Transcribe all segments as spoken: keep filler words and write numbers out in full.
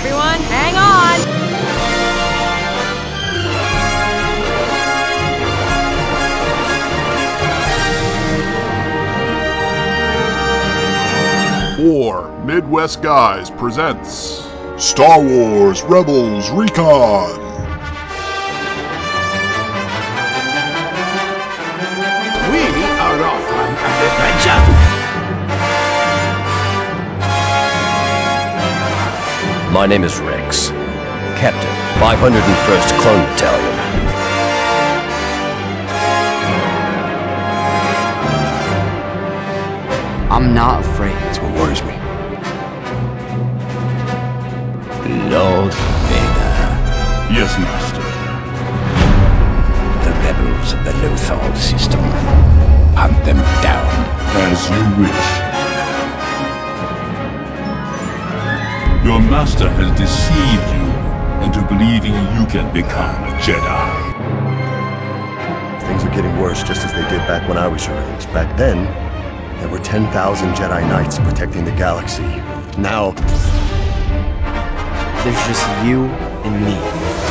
Everyone, hang on! Four Midwest Guys presents Star Wars Rebels Recon. We are off on an adventure. My name is Rex, Captain, five hundred first Clone Battalion. I'm not afraid. That's what worries me. Lord Vader. Yes, Master. The rebels of the Lothal system. Hunt them down. As you wish. Your master has deceived you into believing you can become a Jedi. Things are getting worse just as they did back when I was your age. Back then, there were ten thousand Jedi Knights protecting the galaxy. Now, There's just you and me.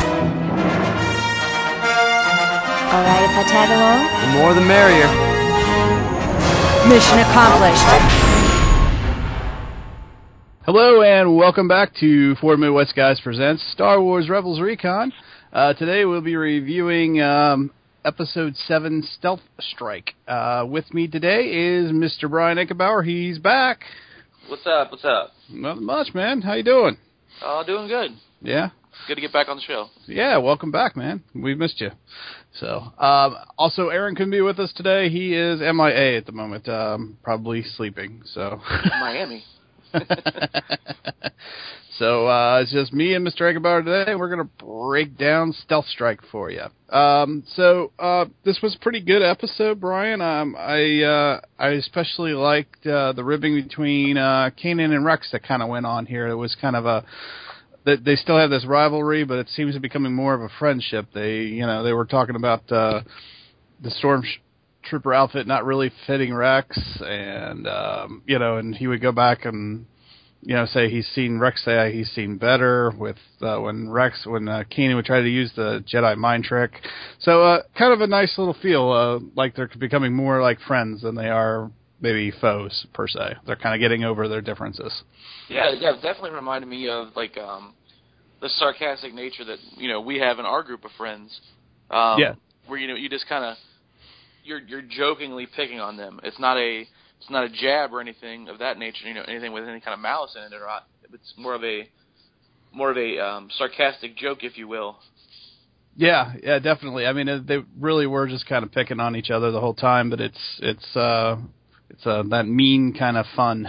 Alright if I tag along? The more the merrier. Mission accomplished. Hello and welcome back to Four Midwest Guys Presents Star Wars Rebels Recon. Uh, today we'll be reviewing um, Episode seven, Stealth Strike. Uh, with me today is Mister Brian Eichenbauer. He's back. What's up? What's up? Nothing much, man. How you doing? Oh, doing good. Yeah? Good to get back on the show. Yeah, welcome back, man. We missed you. So, um, also, Aaron couldn't be with us today. He is M I A at the moment, um, probably sleeping. So Miami. So uh, it's just me and Mister Eichenbauer today, and we're going to break down Stealth Strike for you. Um, so uh, this was a pretty good episode, Brian. Um, I uh, I especially liked uh, the ribbing between uh, Kanan and Rex that kind of went on here. It was kind of a they, they still have this rivalry, but it seems to be becoming more of a friendship. They you know they were talking about uh, the Stormtrooper outfit not really fitting Rex, and um, you know, and he would go back and you know, say he's seen Rex say he's seen better with uh, when Rex when uh, Kanan would try to use the Jedi mind trick. So uh, kind of a nice little feel, uh, like they're becoming more like friends than they are maybe foes per se. They're kind of getting over their differences. Yeah, yeah, it definitely reminded me of like um, the sarcastic nature that you know we have in our group of friends. Um, yeah, where you know you just kind of you're you're jokingly picking on them. It's not a It's not a jab or anything of that nature, you know, anything with any kind of malice in it or not. It's more of a more of a um, sarcastic joke, if you will. Yeah, yeah, definitely. I mean, they really were just kind of picking on each other the whole time, but it's it's uh, it's uh, that mean kind of fun.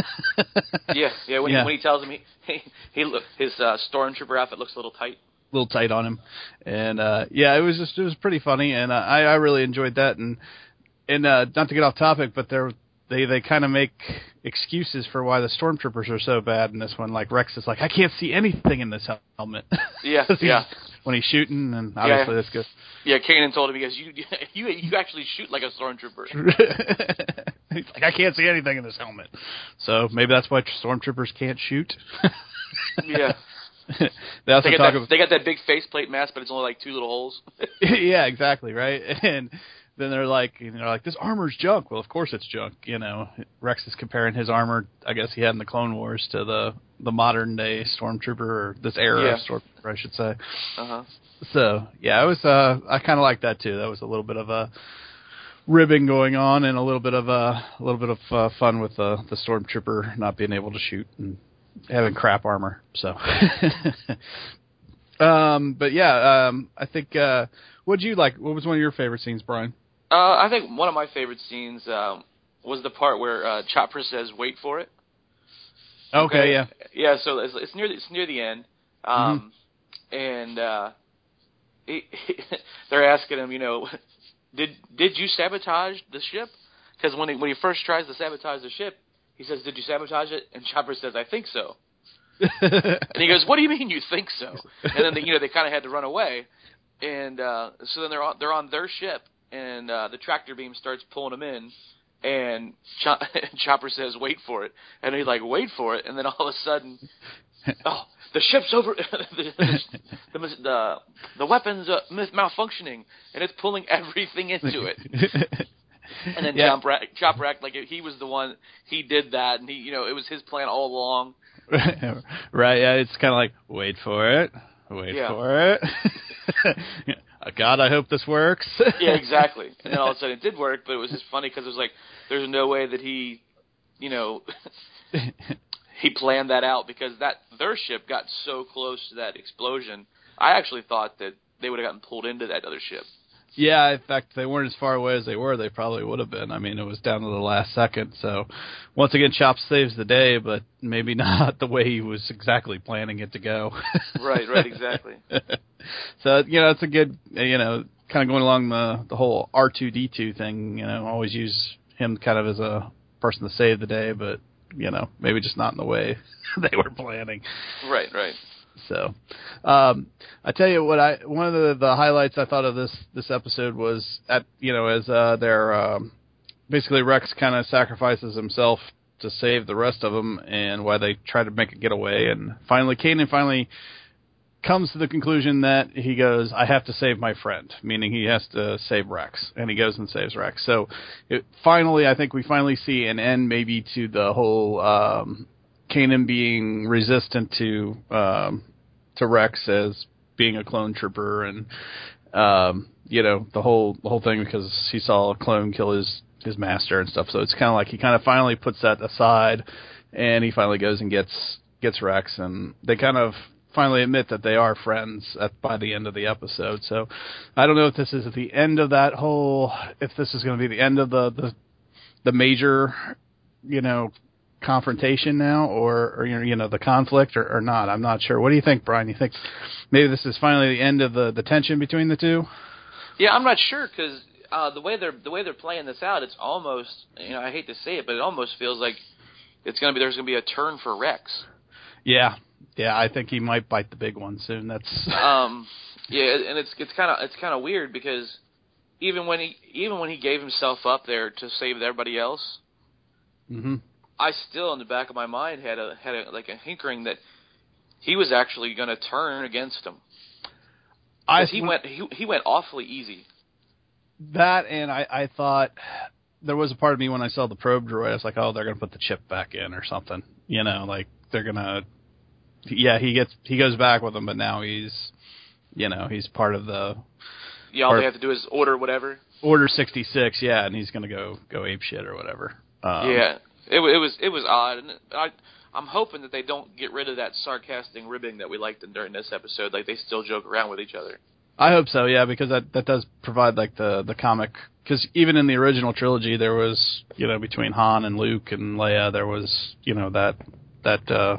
yeah, yeah. When, yeah. He, when he tells him he he, he look, his uh, stormtrooper outfit looks a little tight. A little tight on him, and uh, yeah, it was just it was pretty funny, and uh, I I really enjoyed that, and and uh, not to get off topic, but there. They they kind of make excuses for why the stormtroopers are so bad in this one. Like Rex is like, I can't see anything in this helmet. Yeah, yeah. When he's shooting, and obviously yeah. that's good. Yeah, Kanan told him because you you you actually shoot like a stormtrooper. He's like, I can't see anything in this helmet. So maybe that's why stormtroopers can't shoot. Yeah. they also they, talk that, about they got that big faceplate mask, but it's only like two little holes. Yeah, exactly, right. And then they're like, you know, like this armor's junk. Well, of course it's junk. You know, Rex is comparing his armor, I guess he had in the Clone Wars, to the the modern day Stormtrooper, or this era yeah. of Stormtrooper, I should say. Uh huh. So yeah, it was. Uh, I kind of like that too. That was a little bit of a ribbing going on, and a little bit of a, a little bit of uh, fun with uh, the Stormtrooper not being able to shoot and having crap armor. So. um, but yeah, um, I think. Uh, what did you like? What was one of your favorite scenes, Brian? Uh, I think one of my favorite scenes um, was the part where uh, Chopper says, "Wait for it." Okay, okay yeah, yeah. So it's, it's near the, it's near the end, um, mm-hmm. and uh, he, he, they're asking him, you know, did did you sabotage the ship? Because when he when he first tries to sabotage the ship, he says, "Did you sabotage it?" And Chopper says, "I think so." And he goes, "What do you mean you think so?" And then they, you know they kind of had to run away, and uh, so then they're on they're on their ship. And uh, the tractor beam starts pulling him in, and Ch- Chopper says, "Wait for it," and he's like, "Wait for it," and then all of a sudden, oh, the ship's over. the, the, the, the the weapon's uh, malfunctioning, and it's pulling everything into it. And then yeah. Chopper, Chopper acted like he was the one. He did that, and he, you know, it was his plan all along. Right? Yeah, it's kind of like, wait for it, wait yeah. for it. God, I hope this works. Yeah, exactly. And then all of a sudden it did work, but it was just funny because it was like, there's no way that he, you know, he planned that out, because that their ship got so close to that explosion. I actually thought that they would have gotten pulled into that other ship. Yeah, in fact, they weren't as far away as they were. They probably would have been. I mean, it was down to the last second. So, once again, Chop saves the day, but maybe not the way he was exactly planning it to go. Right, right, exactly. So, you know, it's a good, you know, kind of going along the, the whole R two D two thing, you know, always use him kind of as a person to save the day, but, you know, maybe just not in the way they were planning. Right, right. So, um, I tell you what, I one of the, the highlights I thought of this, this episode was at, you know, as uh, they're um, basically Rex kind of sacrifices himself to save the rest of them, and why they try to make a getaway, and finally Kanan finally comes to the conclusion that he goes, I have to save my friend, meaning he has to save Rex, and he goes and saves Rex. So, it, finally, I think we finally see an end maybe to the whole um, Kanan being resistant to um, to Rex as being a clone trooper, and um, you know, the whole the whole thing, because he saw a clone kill his his master and stuff. So it's kind of like he kind of finally puts that aside, and he finally goes and gets gets Rex, and they kind of finally admit that they are friends at by the end of the episode. So I don't know if this is at the end of that whole, if this is going to be the end of the the, the major, you know, confrontation now, or, or you know, the conflict, or, or not. I'm not sure. What do you think, Brian? You think maybe this is finally the end of the, the tension between the two? Yeah, I'm not sure, because uh, the way they're the way they're playing this out, it's almost, you know, I hate to say it, but it almost feels like it's gonna be there's gonna be a turn for Rex. Yeah, yeah, I think he might bite the big one soon. That's um, yeah, and it's it's kind of it's kind of weird, because even when he even when he gave himself up there to save everybody else. Mm-hmm. I still, in the back of my mind, had a had a, like a hankering that he was actually going to turn against him. I he went he he went awfully easy. That, and I, I thought there was a part of me when I saw the probe droid, I was like, oh, they're going to put the chip back in or something. You know, like they're going to. Yeah, he gets he goes back with them, but now he's, you know, he's part of the. Yeah, all they have to do is order whatever. Order sixty-six, yeah, and he's going to go go ape shit or whatever. Um, yeah. It, it was it was odd, and I, I'm hoping that they don't get rid of that sarcastic ribbing that we liked during this episode. Like, they still joke around with each other. I hope so, yeah, because that that does provide like the the comic. Because even in the original trilogy, there was, you know, between Han and Luke and Leia, there was, you know, that that uh,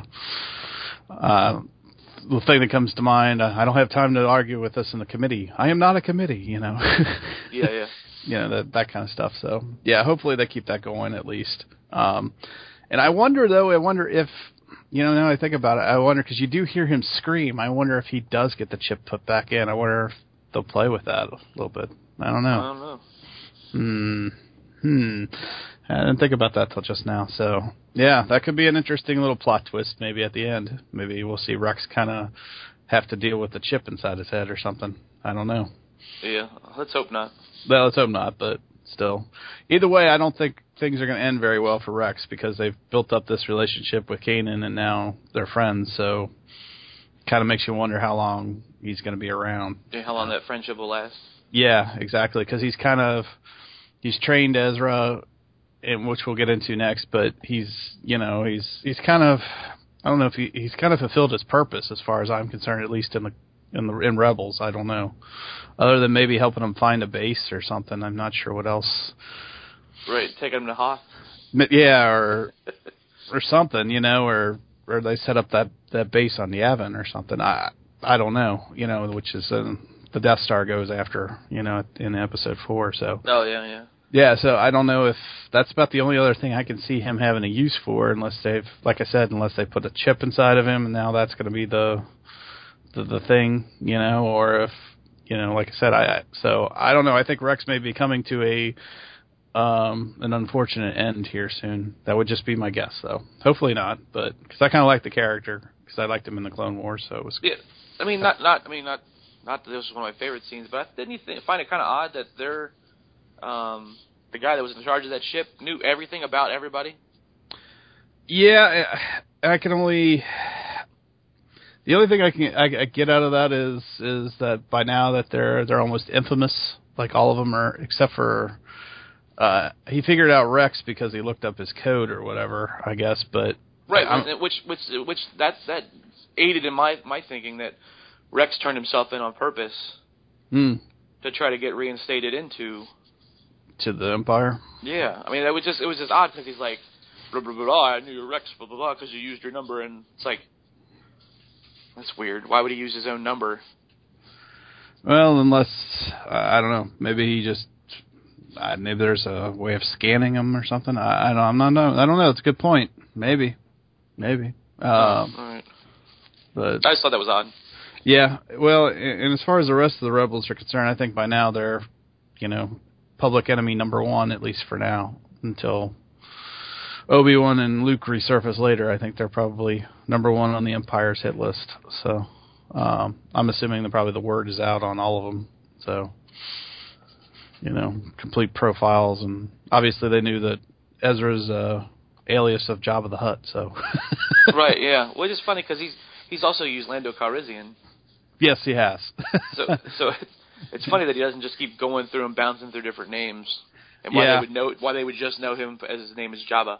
uh, the thing that comes to mind. I don't have time to argue with this in the committee. I am not a committee, you know. Yeah, yeah. You know, that that kind of stuff. So yeah, hopefully they keep that going at least. Um, and I wonder, though, I wonder if, you know, now I think about it, I wonder, because you do hear him scream, I wonder if he does get the chip put back in. I wonder if they'll play with that a little bit. I don't know. I don't know. Hmm. Hmm. I didn't think about that till just now. So, yeah, that could be an interesting little plot twist maybe at the end. Maybe we'll see Rex kind of have to deal with the chip inside his head or something. I don't know. Yeah, let's hope not. Well, let's hope not, but still. Either way, I don't think things are going to end very well for Rex, because they've built up this relationship with Kanan and now they're friends, so kind of makes you wonder how long he's going to be around. Yeah, how long that friendship will last. Yeah, exactly, because he's kind of, he's trained Ezra, and which we'll get into next, but he's, you know, he's he's kind of, I don't know if he, he's kind of fulfilled his purpose as far as I'm concerned, at least in the in the in Rebels. I don't know, other than maybe helping him find a base or something. I'm not sure what else. Right, taking him to Hoth. Yeah, or or something, you know, or or they set up that, that base on Yavin or something. I I don't know, you know, which is uh, the Death Star goes after, you know, in episode four. So. Oh yeah, yeah. Yeah, so I don't know if that's about the only other thing I can see him having a use for, unless they've, like I said, unless they put a chip inside of him, and now that's going to be the, the the thing, you know, or if, you know, like I said, I so I don't know. I think Rex may be coming to a um, an unfortunate end here soon. That would just be my guess, though. Hopefully not, but because I kind of like the character, because I liked him in the Clone Wars, so it was. Yeah, I mean, not not I mean not not that this was one of my favorite scenes, but didn't you think, find it kind of odd that they're um, the guy that was in charge of that ship knew everything about everybody? Yeah, I can only. The only thing I can I, I get out of that is is that by now that they're they're almost infamous, like all of them are, except for uh, he figured out Rex because he looked up his code or whatever, I guess. But right, I'm, which which which that that aided in my my thinking that Rex turned himself in on purpose mm, to try to get reinstated into to the Empire. Yeah, I mean that was just it was just odd because he's like blah blah blah. blah I knew your Rex blah blah blah because you used your number, and it's like. That's weird. Why would he use his own number? Well, unless, uh, I don't know, maybe he just, uh, maybe there's a way of scanning him or something. I, I don't, I'm not, know. I don't know. It's a good point. Maybe. Maybe. Um, oh, all right. But I just thought that was odd. Yeah. Well, and as far as the rest of the Rebels are concerned, I think by now they're, you know, public enemy number one, at least for now, until Obi-Wan and Luke resurface later. I think they're probably number one on the Empire's hit list. So um, I'm assuming that probably the word is out on all of them. So, you know, complete profiles. And obviously they knew that Ezra's uh, alias of Jabba the Hutt. So right, yeah. Well, it's funny because he's, he's also used Lando Calrissian. Yes, he has. so so it's, it's funny that he doesn't just keep going through and bouncing through different names. And why yeah. they would know why they would just know him as his name is Jabba.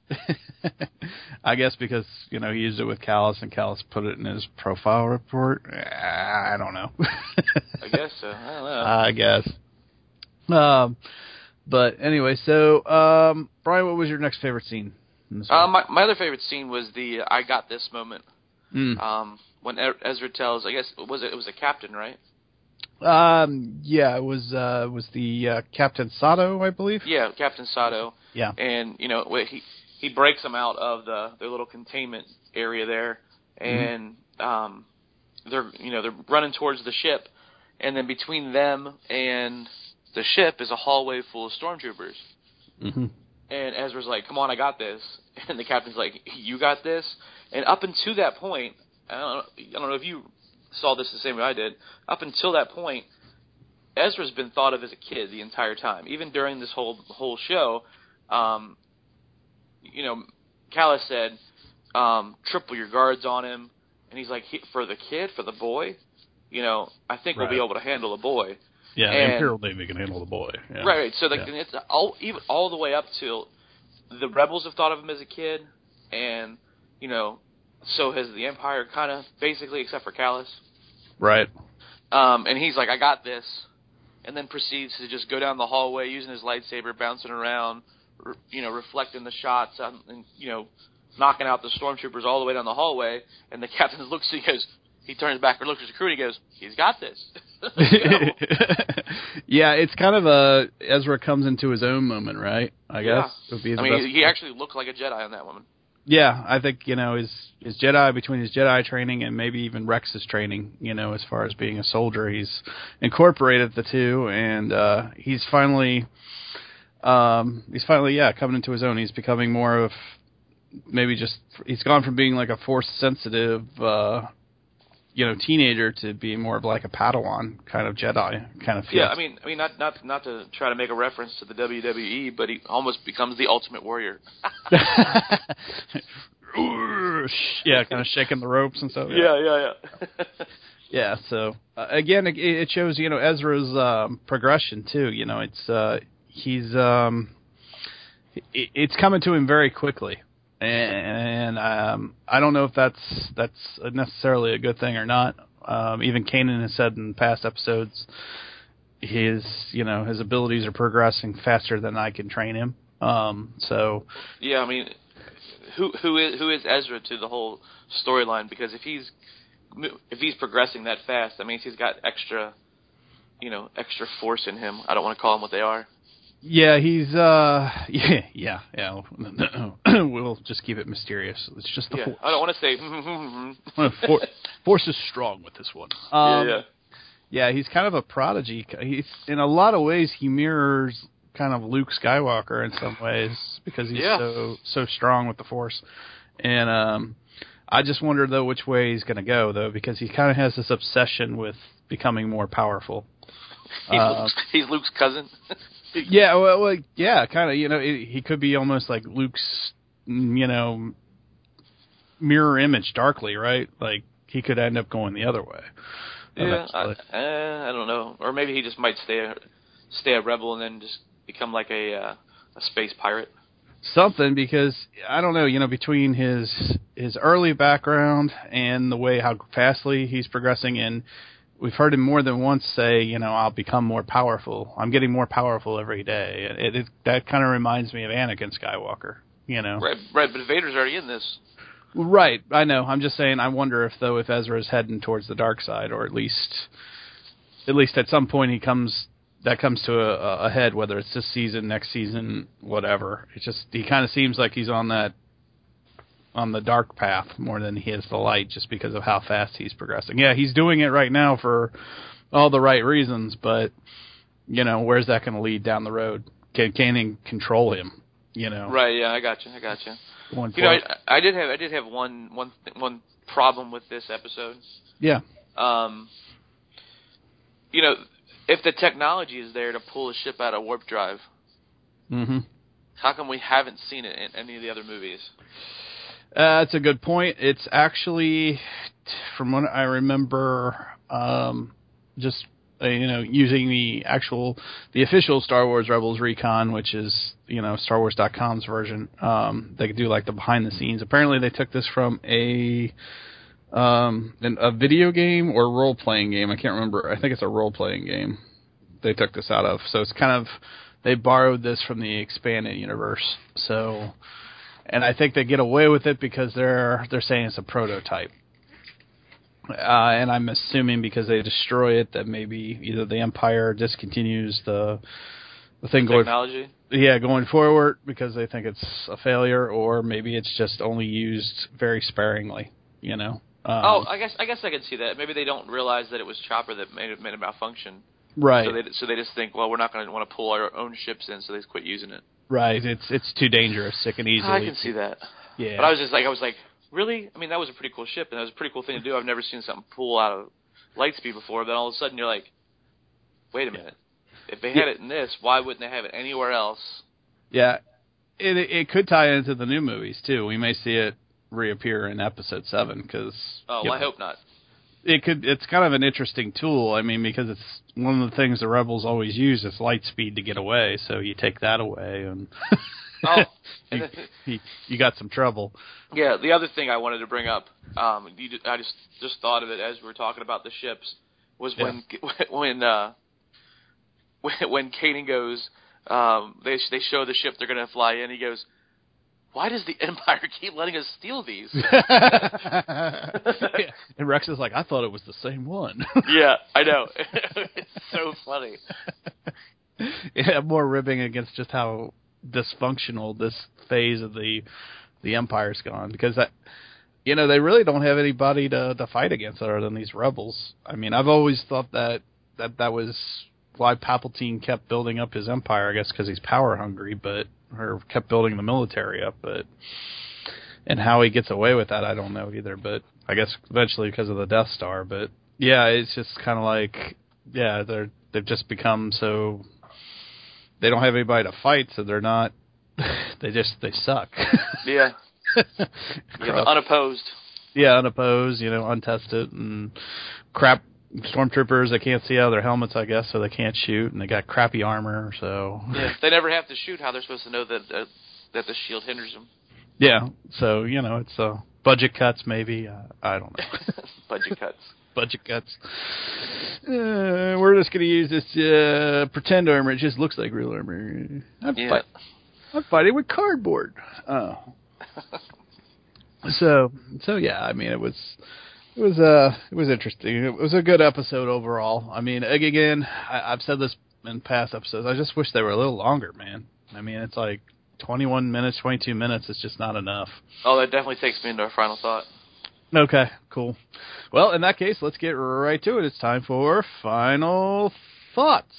I guess because, you know, he used it with Kallus and Kallus put it in his profile report. I don't know. I guess so. I don't know. I guess. Um, but anyway, so, um, Brian, what was your next favorite scene? In this uh, my, my other favorite scene was the uh, I got this moment. Mm. Um, when Ezra tells, I guess, was it, it was a captain, right? Um, yeah, it was, uh, it was the, uh, Captain Sato, I believe. Yeah, Captain Sato. Yeah. And, you know, he, he breaks them out of the, their little containment area there, and, mm-hmm. um, they're, you know, they're running towards the ship, and then between them and the ship is a hallway full of stormtroopers. Mm-hmm. And Ezra's like, come on, I got this. And the captain's like, you got this? And up until that point, I don't know, I don't know if you saw this the same way I did, up until that point, Ezra's been thought of as a kid the entire time. Even during this whole whole show, um, you know, Kallus said, um, triple your guards on him. And he's like, for the kid, for the boy, you know, I think right. we'll be able to handle a boy. Yeah, and, the Imperial Navy can handle the boy. Yeah. Right, right. So like, yeah. it's all, even all the way up till the Rebels have thought of him as a kid, and, you know, so has the Empire kind of, basically, except for Kallus. Right. Um, and he's like, I got this. And then proceeds to just go down the hallway using his lightsaber, bouncing around, re- you know, reflecting the shots, on, and, you know, knocking out the stormtroopers all the way down the hallway. And the captain looks, he goes, he turns back and looks at the crew and he goes, he's got this. Yeah, it's kind of a Ezra comes into his own moment, right? I yeah. guess. Would be the I mean, best he actually looked like a Jedi on that woman. Yeah, I think, you know, his his Jedi, between his Jedi training and maybe even Rex's training, you know, as far as being a soldier, he's incorporated the two, and uh, he's finally, um, he's finally, yeah, coming into his own. He's becoming more of maybe just, he's gone from being like a force-sensitive, uh, you know, teenager to being more of like a Padawan kind of Jedi kind of feel. Yeah, I mean, I mean, not not not to try to make a reference to the W W E, but he almost becomes the Ultimate Warrior. Yeah, kind of shaking the ropes and stuff. Yeah, yeah, yeah. Yeah. So uh, again, it, it shows, you know, Ezra's um, progression too. You know, it's uh, he's um, it, it's coming to him very quickly. And um, I don't know if that's that's necessarily a good thing or not. Um, even Kanan has said in past episodes, his you know his abilities are progressing faster than I can train him. Um, so yeah, I mean, who who is who is Ezra to the whole storyline? Because if he's if he's progressing that fast, that means he's got extra, you know, extra force in him. I don't want to call them what they are. Yeah, he's, uh, yeah, yeah, yeah. We'll just keep it mysterious. It's just the yeah, Force. I don't want to say... For, force is strong with this one. Um, yeah, yeah. Yeah, he's kind of a prodigy. He's, in a lot of ways, he mirrors kind of Luke Skywalker in some ways, because he's yeah. so so strong with the Force. And, um, I just wonder, though, which way he's going to go, though, because he kind of has this obsession with becoming more powerful. He's, uh, Luke's, he's Luke's cousin. yeah, well, well yeah, kind of. You know, it, he could be almost like Luke's, you know, mirror image darkly, right? Like, he could end up going the other way. Yeah, I, uh, I don't know. Or maybe he just might stay a, stay a rebel and then just become like a uh, a space pirate. Something, because I don't know, you know, between his his early background and the way how fastly he's progressing, and we've heard him more than once say, you know, I'll become more powerful. I'm getting more powerful every day. It, it that kind of reminds me of Anakin Skywalker, you know. Right, right, but Vader's already in this. Right, I know. I'm just saying. I wonder if though if Ezra's heading towards the dark side, or at least at least at some point he comes. That comes to a, a head, whether it's this season, next season, whatever. It's just he kind of seems like he's on that on the dark path more than he is the light, just because of how fast he's progressing. Yeah, he's doing it right now for all the right reasons, but you know, where's that going to lead down the road? Can can he control him? You know, right? Yeah, I got you. I got you. Going you know, I, I did have I did have one one one problem with this episode. Yeah. Um. You know. If the technology is there to pull a ship out of warp drive, mm-hmm. how come we haven't seen it in any of the other movies? Uh, that's a good point. It's actually, from what I remember, um, just uh, you know, using the actual, the official Star Wars Rebels Recon, which is, you know, Star Wars dot com's version. Um, they could do like the behind the scenes. Apparently, they took this from a. Um, an, a video game or role playing game. I can't remember. I think it's a role playing game they took this out of. So it's kind of, they borrowed this from the expanded universe. So, and I think they get away with it because they're they're saying it's a prototype. Uh, and I'm assuming because they destroy it that maybe either the Empire discontinues the the thing the going technology. Yeah, going forward because they think it's a failure, or maybe it's just only used very sparingly. You know. Um, oh, I guess I guess I could see that. Maybe they don't realize that it was Chopper that made it made it malfunction. Right. So they so they just think, well, we're not going to want to pull our own ships in, so they just quit using it. Right. It's it's too dangerous. It can easily. I can see that. Yeah. But I was just like, I was like, really? I mean, that was a pretty cool ship, and that was a pretty cool thing to do. I've never seen something pull out of light speed before. Then all of a sudden, you're like, wait a minute. If they had yeah. it in this, why wouldn't they have it anywhere else? Yeah. It it could tie into the new movies too. We may see it reappear in episode seven because oh well, I hope not. It could. It's kind of an interesting tool. I mean, because it's one of the things the rebels always use is light speed to get away. So you take that away, and oh, you, you, you got some trouble. Yeah. The other thing I wanted to bring up, um, you, I just just thought of it as we were talking about the ships, was when yeah. when uh, when when Kanan goes, um, they they show the ship they're going to fly in. He goes, why does the Empire keep letting us steal these? yeah. And Rex is like, I thought it was the same one. Yeah, I know. It's so funny. Yeah, more ribbing against just how dysfunctional this phase of the the Empire's gone. Because, that, you know, they really don't have anybody to, to fight against other than these rebels. I mean, I've always thought that that, that was why Palpatine kept building up his Empire, I guess because he's power hungry, but... or kept building the military up, but and how he gets away with that, I don't know either. But I guess eventually because of the Death Star. But yeah, it's just kind of like yeah, they're they've just become so they don't have anybody to fight, so they're not. They just they suck. Yeah, yeah, unopposed. Yeah, unopposed. You know, untested and crap. Stormtroopers, they can't see out of their helmets, I guess, so they can't shoot, and they got crappy armor, so... Yeah, they never have to shoot. How they're supposed to know that uh, that the shield hinders them? Yeah, so, you know, it's uh, budget cuts, maybe. Uh, I don't know. Budget cuts. Budget cuts. Uh, we're just going to use this uh, pretend armor. It just looks like real armor. I'm, yeah. fight- I'm fighting with cardboard. Oh. so, so, yeah, I mean, it was... It was uh, it was interesting. It was a good episode overall. I mean, again, I, I've said this in past episodes. I just wish they were a little longer, man. I mean, it's like twenty-one minutes, twenty-two minutes. It's just not enough. Oh, that definitely takes me into our final thought. Okay, cool. Well, in that case, let's get right to it. It's time for final thoughts.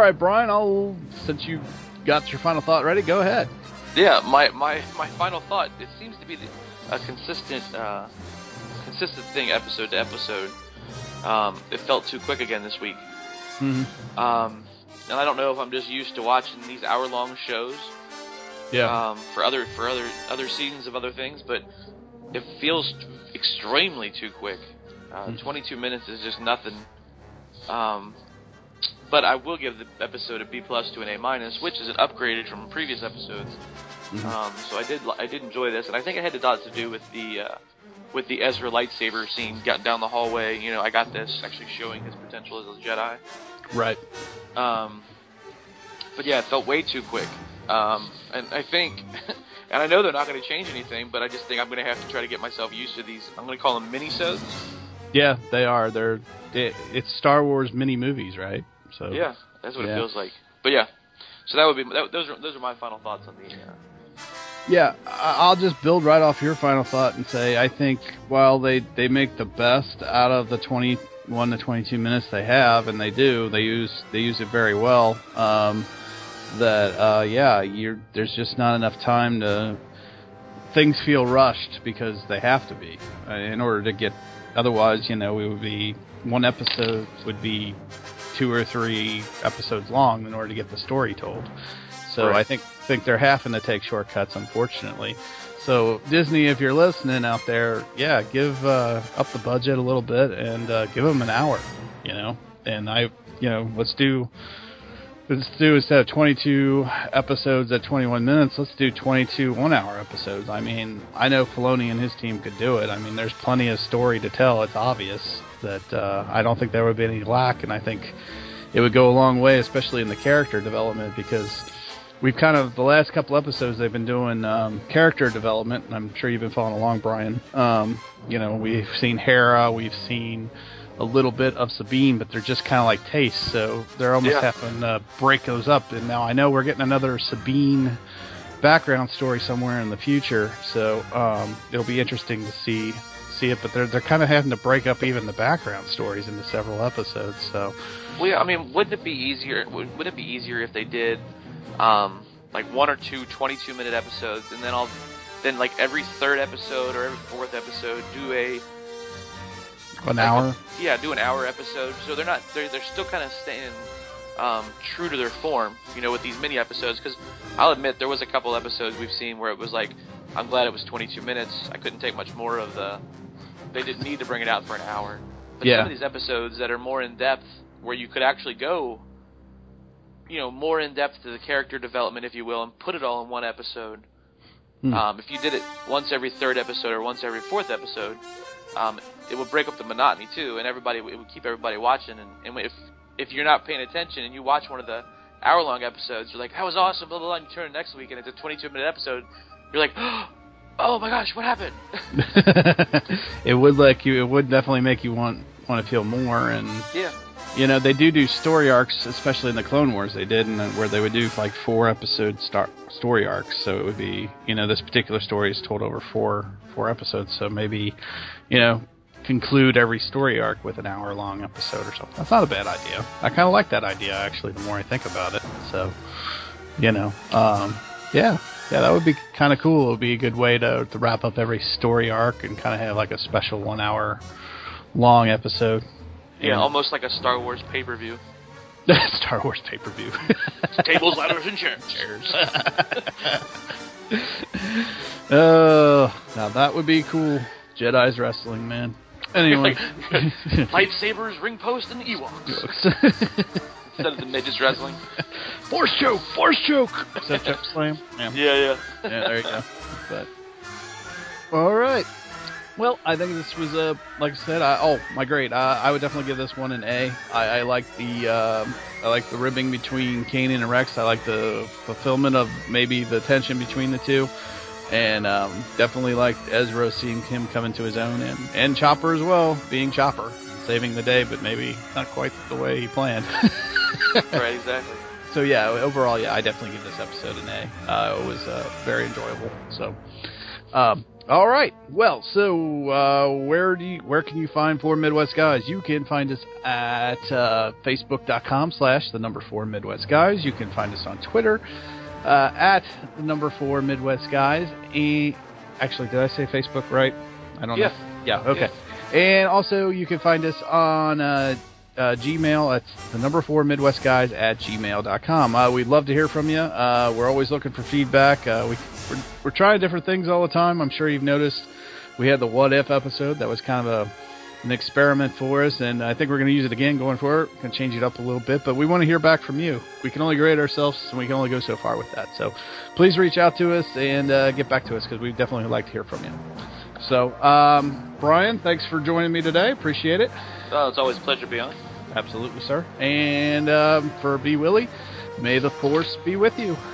right, Brian. I'll since you got your final thought ready, go ahead. Yeah, my my, my final thought. It seems to be the, a consistent uh, consistent thing, episode to episode. Um, it felt too quick again this week. Mm-hmm. Um, and I don't know if I'm just used to watching these hour-long shows. Yeah. Um, for other for other other seasons of other things, but it feels extremely too quick. Uh, mm-hmm. twenty-two minutes is just nothing. Um, but I will give the episode a B plus to an A minus, which is an upgrade from previous episodes. Mm-hmm. Um, so I did I did enjoy this, and I think it had a lot to do with the uh, with the Ezra lightsaber scene got down the hallway. You know, I got this actually showing his potential as a Jedi. Right. Um, but yeah, it felt way too quick. Um, and I think, and I know they're not going to change anything, but I just think I'm going to have to try to get myself used to these. I'm going to call them mini-sodes. Yeah, they are. They're it, it's Star Wars mini movies, right? So yeah, that's what yeah. it feels like. But yeah, so that would be that, those are those are my final thoughts on the. Uh, Yeah, I'll just build right off your final thought and say I think while they, they make the best out of the twenty-one to twenty-two minutes they have, and they do, they use they use it very well. Um, that uh, yeah, you're there's just not enough time to. Things feel rushed because they have to be uh, in order to get. Otherwise, you know, it would be one episode would be two or three episodes long in order to get the story told. So right. I think think they're having to take shortcuts, unfortunately. So Disney, if you're listening out there, yeah, give uh, up the budget a little bit and uh, give them an hour, you know. And I, you know, let's do let's do instead of twenty-two episodes at twenty-one minutes, let's do twenty-two one-hour episodes. I mean, I know Filoni and his team could do it. I mean, there's plenty of story to tell. It's obvious that uh, I don't think there would be any lack, and I think it would go a long way, especially in the character development, because we've kind of, the last couple episodes, they've been doing um, character development, and I'm sure you've been following along, Brian. Um, you know, we've seen Hera, we've seen a little bit of Sabine, but they're just kind of like tastes, so they're almost yeah. having to break those up. And now I know we're getting another Sabine background story somewhere in the future, so um, it'll be interesting to see see it. But they're they're kind of having to break up even the background stories into several episodes. So, well, yeah, I mean, wouldn't it be easier? Would, would it be easier if they did? Um, like one or two twenty-two minute episodes, and then I'll then like every third episode or every fourth episode do a an like hour. A, yeah, do an hour episode. So they're not they're they're still kind of staying um, true to their form, you know, with these mini episodes. Because I'll admit there was a couple episodes we've seen where it was like, I'm glad it was twenty-two minutes. I couldn't take much more of the. They didn't need to bring it out for an hour. But yeah. some of these episodes that are more in depth, where you could actually go. You know, more in depth to the character development, if you will, and put it all in one episode. Hmm. Um, if you did it once every third episode or once every fourth episode, um, it would break up the monotony too, and everybody it would keep everybody watching. And, and if if you're not paying attention and you watch one of the hour-long episodes, you're like, "That was awesome!" Blah blah blah. And you turn next week and it's a twenty-two minute episode. You're like, "Oh my gosh, what happened?" It would like you. It would definitely make you want want to feel more. And yeah. You know, they do do story arcs, especially in the Clone Wars they did, and where they would do like four episode star- story arcs. So it would be, you know, this particular story is told over four four episodes. So maybe, you know, conclude every story arc with an hour long episode or something. That's not a bad idea. I kind of like that idea, actually, the more I think about it. So, you know, um, yeah, yeah, that would be kind of cool. It would be a good way to, to wrap up every story arc and kind of have like a special one hour long episode. Yeah, almost like a Star Wars pay-per-view. Star Wars pay-per-view. Tables, ladders, and chairs. Chairs. Oh, now that would be cool. Jedi's wrestling, man. Anyway. Lightsabers, ring post, and Ewoks. Instead of the midgets wrestling. Force choke! Force choke! Is that choke slam? Yeah, yeah. Yeah, yeah there you go. But, all right. Well, I think this was a, like I said, I, oh my great. Uh, I would definitely give this one an A. I, I like the, uh, I like the ribbing between Kanan and Rex. I like the fulfillment of maybe the tension between the two, and um, definitely liked Ezra seeing him come into his own, and, and Chopper as well, being Chopper, saving the day, but maybe not quite the way he planned. Right, exactly. So yeah, overall, yeah, I definitely give this episode an A. Uh, it was uh, very enjoyable. So. Um, all right. Well, so uh, where do you, where can you find Four Midwest Guys? You can find us at uh, facebook.com slash the number four Midwest Guys. You can find us on Twitter uh, at the number four Midwest Guys. And actually, did I say Facebook right? I don't yeah. know. Yeah. Okay. Yeah. And also, you can find us on uh, uh, Gmail. That's the number four Midwest Guys at gmail dot com. Uh, we'd love to hear from you. Uh, we're always looking for feedback. Uh, we We're, we're trying different things all the time. I'm sure you've noticed we had the What If episode. That was kind of a, an experiment for us, and I think we're going to use it again going forward. We're going to change it up a little bit, but we want to hear back from you. We can only grade ourselves, and we can only go so far with that. So please reach out to us and uh, get back to us, because we'd definitely like to hear from you. So, um, Brian, thanks for joining me today. Appreciate it. Oh, it's always a pleasure to be on. Absolutely, sir. And um, for B. Willie, may the Force be with you.